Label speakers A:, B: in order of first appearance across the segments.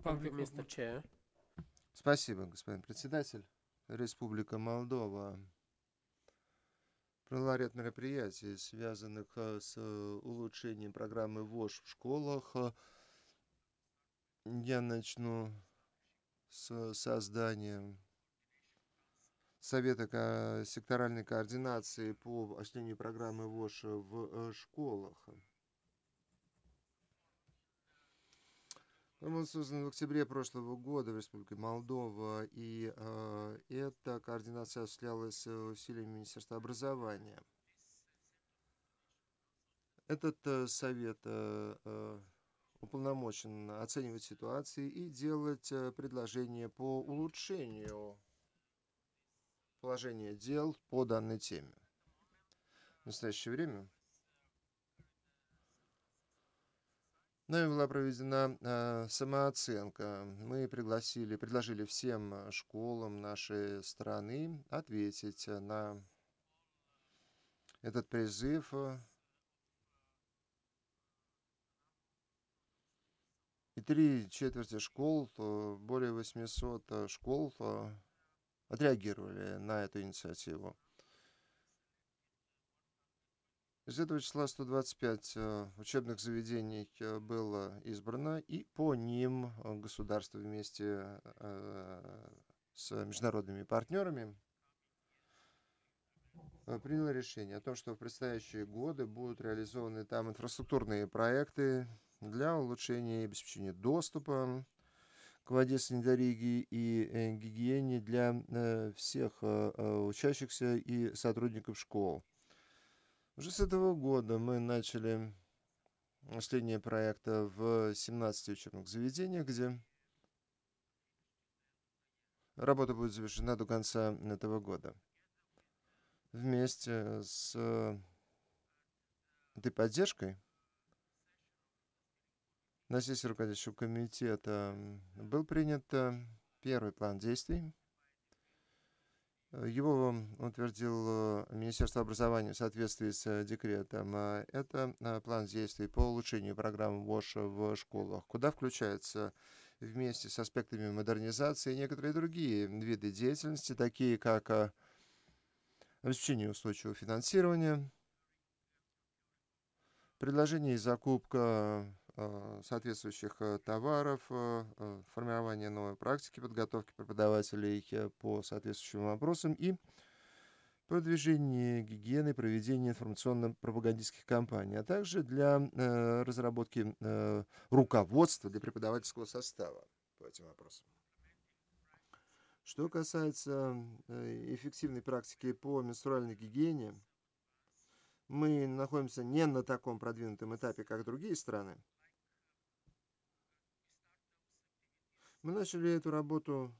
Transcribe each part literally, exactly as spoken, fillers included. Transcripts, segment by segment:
A: Thank you, mister Chair.
B: Спасибо, господин председатель. Республика Молдова провела ряд мероприятий, связанных э, с э, улучшением программы ВОШ в школах. Э, Я начну с создания Совета ко- секторальной координации по осуществлению программы ВОШ в э, школах. Он был создан в октябре прошлого года в Республике Молдова, и э, эта координация осуществлялась э, усилиями Министерства образования. Этот э, совет э, э, уполномочен оценивать ситуации и делать э, предложения по улучшению положения дел по данной теме. В настоящее время нами была проведена э, самооценка. Мы пригласили, предложили всем э, школам нашей страны ответить э, на этот призыв. э, И три четверти школ, э, более восьмисот э, школ э, отреагировали на эту инициативу. Из этого числа сто двадцать пять э, учебных заведений э, было избрано, и по ним э, государство вместе э, с международными партнерами э, приняло решение о том, что в предстоящие годы будут реализованы там инфраструктурные проекты для улучшения и обеспечения доступа к воде, санитарии ги- и э, гигиене для э, всех э, э, учащихся и сотрудников школ. Уже с этого года мы начали осуществление проекта в семнадцати учебных заведениях, где работа будет завершена до конца этого года. Вместе с э, этой поддержкой на сессии руководящего комитета м, был принят э, первый план действий. Э, Его утвердил э, Министерство образования в соответствии с э, декретом. А Это э, план действий по улучшению программы ВОШ в школах, куда включаются вместе с аспектами модернизации некоторые другие виды деятельности, такие как э, обеспечение устойчивого финансирования, предложение и закупка э, соответствующих э, товаров, э, э, формирование новой практики подготовки преподавателей э, по соответствующим вопросам и продвижение гигиены, проведение информационно-пропагандистских кампаний, а также для э, разработки э, руководства для преподавательского состава по этим вопросам. Что касается э, эффективной практики по менструальной гигиене, мы находимся не на таком продвинутом этапе, как другие страны. Мы начали эту работу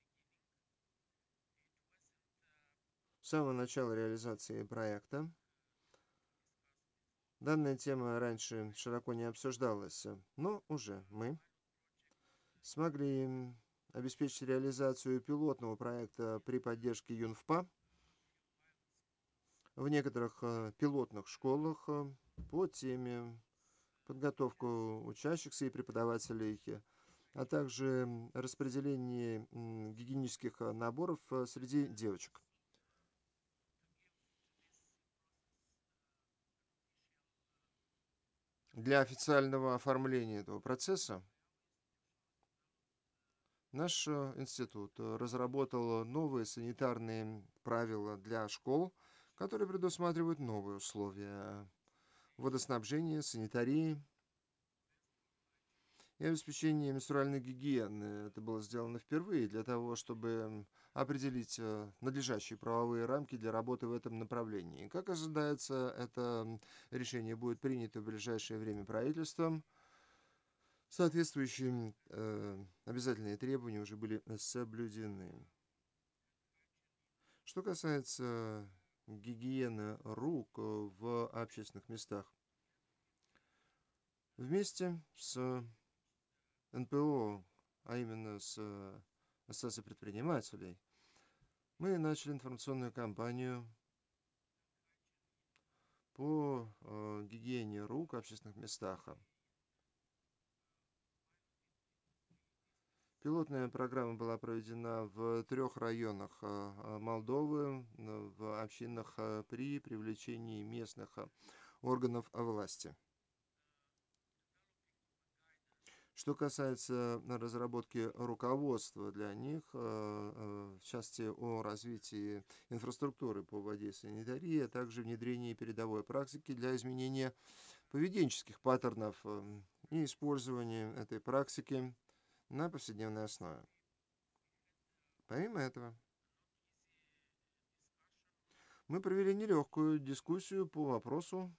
B: с самого начала реализации проекта. Данная тема раньше широко не обсуждалась, но уже мы смогли обеспечить реализацию пилотного проекта при поддержке ЮНФПА в некоторых э, пилотных школах э, по теме подготовку учащихся и преподавателей, э, а также м, распределение м, гигиенических э, наборов э, среди девочек. Для официального оформления этого процесса наш э, институт э, разработал новые санитарные правила для школ, которые предусматривают новые условия водоснабжения, санитарии и обеспечения менструальной гигиены. Это было сделано впервые для того, чтобы определить э, надлежащие правовые рамки для работы в этом направлении. Как ожидается, это решение будет принято в ближайшее время правительством. Соответствующие э, обязательные требования уже были соблюдены. Что касается гигиены рук э, в общественных местах, вместе с эн пэ о, а именно с э, Ассоциацией предпринимателей, мы начали информационную кампанию по э, гигиене рук в общественных местах. Пилотная программа была проведена в трех районах а, а, Молдовы, н- в общинах а, при привлечении местных а, органов власти. Что касается разработки руководства для них, э, э, в части о развитии инфраструктуры по воде и санитарии, а также внедрении передовой практики для изменения поведенческих паттернов эм, и использования этой практики на повседневной основе. Помимо этого, мы провели нелегкую дискуссию по вопросу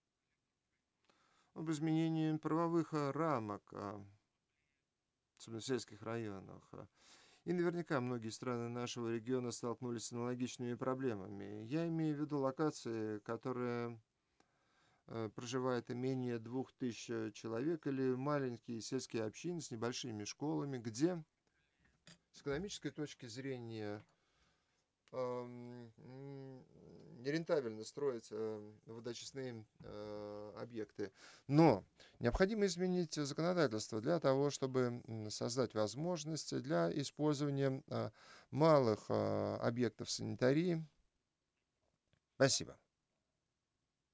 B: об изменении правовых э, рамок, а, особенно в сельских районах. а, И наверняка многие страны нашего региона столкнулись с аналогичными проблемами. Я имею в виду локации, которые э, проживает и менее двух тысяч э, человек, или маленькие сельские общины с небольшими школами, где с экономической точки зрения эм, м, нерентабельно строить э, водочистные э, объекты. Но необходимо изменить законодательство для того, чтобы м, создать возможности для использования э, малых э, объектов санитарии. Спасибо.